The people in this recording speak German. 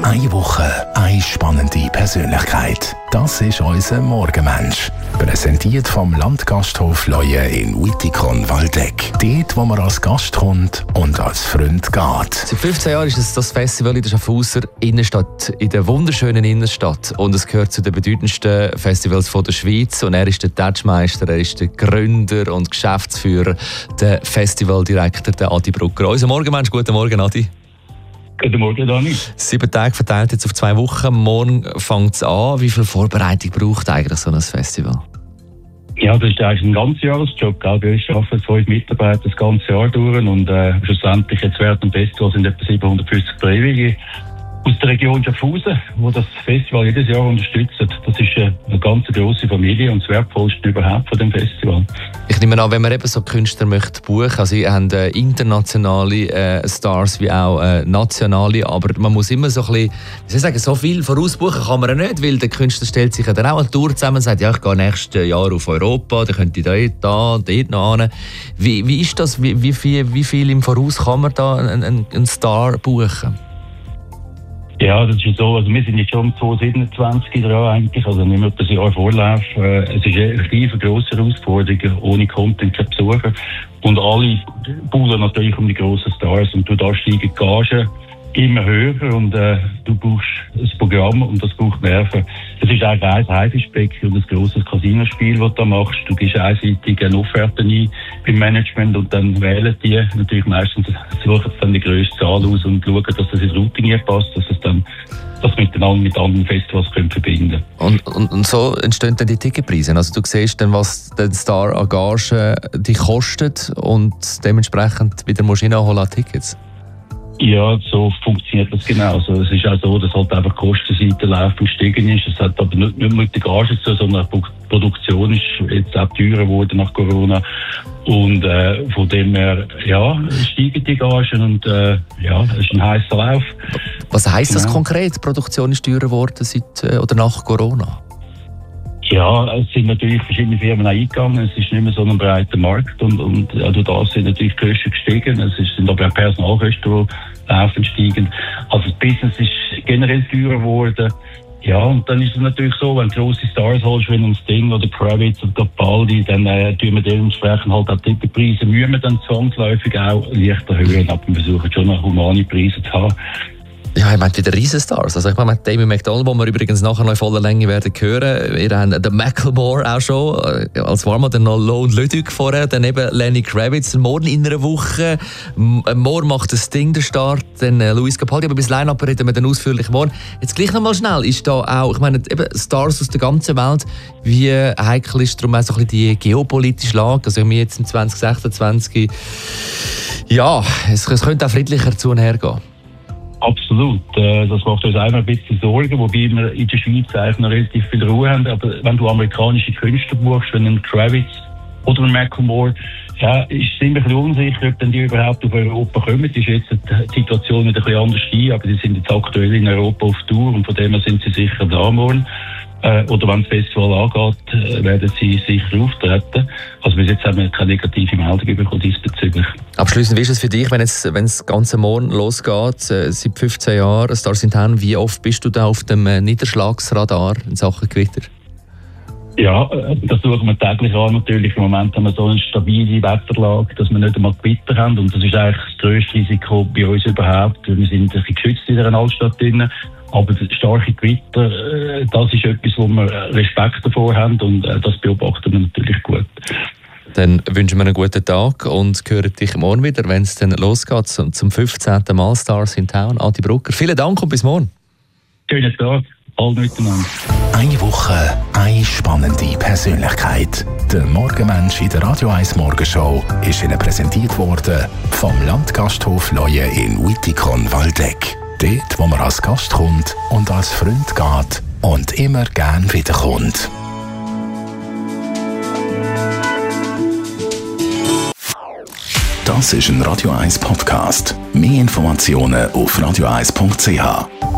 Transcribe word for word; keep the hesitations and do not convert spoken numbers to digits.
Eine Woche, eine spannende Persönlichkeit. Das ist unser Morgenmensch. Präsentiert vom Landgasthof Leue in Wittikon-Waldeck. Dort, wo man als Gast kommt und als Freund geht. Seit fünfzehn Jahren ist es das Festival in der Schaffhauser Innenstadt, in der wunderschönen Innenstadt. Und es gehört zu den bedeutendsten Festivals von der Schweiz. Und er ist der Touchmeister, er ist der Gründer und Geschäftsführer, der Festivaldirektor, der Adi Brucker. Unser Morgenmensch, guten Morgen, Adi. Guten Morgen, Dani. Sieben Tage verteilt jetzt auf zwei Wochen. Morgen fängt es an. Wie viel Vorbereitung braucht eigentlich so ein Festival? Ja, das ist eigentlich ein Ganzjahresjob. Gell? Wir arbeiten fünf Mitarbeiter das ganze Jahr durch und äh, schlussendlich jetzt während dem Festival sind etwa siebenhundertfünfzig Freiwillige aus der Region Schaffhausen, die das Festival jedes Jahr unterstützen. Das ist eine, eine ganz grosse Familie und das Wertvollste überhaupt von dem Festival. Ich nehme an, wenn man eben so Künstler möchte buchen, also Sie haben äh, internationale äh, Stars wie auch äh, nationale, aber man muss immer so ein bisschen, wie soll ich sagen, so viel vorausbuchen kann man ja nicht, weil der Künstler stellt sich ja dann auch eine Tour zusammen und sagt, ja, ich gehe nächstes Jahr auf Europa, dann könnte ich dort, da, dort noch hin. Wie, wie ist das, wie, wie, viel, wie viel im Voraus kann man da einen, einen, einen Star buchen? Ja, das ist so. Also wir sind jetzt schon zwanzig siebenundzwanzig dran eigentlich, also nicht mehr das Jahr Vorlauf. Es ist eine riesige grosse Herausforderung, ohne Content keine Besucher. Und alle buhlen natürlich um die grossen Stars und du da steigen die Gagen immer höher und äh, du brauchst ein Programm und das braucht Nerven. Es ist eigentlich ein Haifischbecken und ein grosses Casinospiel, das du da machst. Du gibst einseitig eine Offerte ein beim Management und dann wählen die natürlich meistens, suchen dann die grösste Zahl aus und schauen, dass das ins Routing hier passt, dass es dann das miteinander mit anderen Festivals können verbinden. Und, und, und so entstehen dann die Ticketpreise. Also du siehst dann, was der Star an Gage die kostet und dementsprechend wieder musst du reinholen an Tickets. Ja, so funktioniert das genau. Also, es ist auch so, dass halt einfach die Kostenseite laufend gestiegen ist. Es hat aber nicht, nicht mit der Gage zu tun, sondern die Produktion ist jetzt auch teurer geworden nach Corona. Und äh, von dem her, ja, steigen die Gagen und äh, ja, es ist ein heißer Lauf. Was heisst das genau. konkret? Die Produktion ist teurer geworden seit äh, oder nach Corona? Ja, es sind natürlich verschiedene Firmen eingegangen. Es ist nicht mehr so ein breiter Markt und, und ja, durch das sind natürlich die Kosten gestiegen. Es sind aber auch Personalkosten, die laufend steigen. Also das Business ist generell teurer geworden. Ja, und dann ist es natürlich so, wenn du grosse Stars holst, wie ein Sting oder Kravitz oder Capaldi, dann äh, tun wir dementsprechend halt auch die Preise, müssen wir dann zwangsläufig auch leicht erhöhen. Aber wir versuchen schon noch humane Preise zu haben. Ja, ich meine, wieder Riesenstars. Also ich meine, Damien McDonald, wo wir übrigens nachher noch in voller Länge werden hören. Wir haben den Macklemore auch schon, als Warmer dann noch Lo und Ludwig vorher, dann eben Lenny Kravitz, morgen in einer Woche. Morgen macht das Sting den Start, dann Luis Capaldi, aber bis Line-Up reden wir dann ausführlich morgen. Jetzt gleich noch mal schnell, ist da auch, ich meine, eben Stars aus der ganzen Welt, wie heikel ist darum auch so ein bisschen die geopolitische Lage? Also wir jetzt im zwanzig sechsundzwanzig, ja, es, es könnte auch friedlicher zu und her gehen. Absolut. Das macht uns einmal ein bisschen Sorgen, wobei wir in der Schweiz eigentlich noch relativ viel Ruhe haben. Aber wenn du amerikanische Künstler buchst, wenn ein Kravitz oder ein Macklemore, ja, ist es immer ein bisschen unsicher, ob die überhaupt auf Europa kommen. Ist jetzt die Situation wieder ein bisschen anders hin, aber die sind jetzt aktuell in Europa auf Tour und von dem her sind sie sicher da morgen. Äh, oder wenn das Festival angeht, äh, werden sie sicher auftreten. Also bis jetzt haben wir keine negative Meldung bekommen diesbezüglich. Abschließend, wie ist es für dich, wenn es wenn das ganze morgen losgeht, äh, seit fünfzehn Jahren, Stars in Town, wie oft bist du da auf dem äh, Niederschlagsradar in Sachen Gewitter? Ja, das schauen wir täglich an natürlich. Im Moment haben wir so eine stabile Wetterlage, dass wir nicht einmal Gewitter haben. Und das ist eigentlich das grösste Risiko bei uns überhaupt. Wir sind ein bisschen geschützt in dieser Altstadt drin. Aber starke Gewitter, das ist etwas, wo wir Respekt davor haben und das beobachten wir natürlich gut. Dann wünschen wir einen guten Tag und hören dich morgen wieder, wenn es dann losgeht zum, zum fünfzehnten Mal Stars in Town. Adi Brucker, vielen Dank und bis morgen. Schönen Tag, alle miteinander. Eine Woche, eine spannende Persönlichkeit. Der Morgenmensch in der Radio eins Morgenshow ist Ihnen präsentiert worden vom Landgasthof Leue in Wittikon-Waldeck. Dort, wo man als Gast kommt und als Freund geht und immer gern wiederkommt. Das ist ein Radio eins Podcast. Mehr Informationen auf radio eins punkt c h.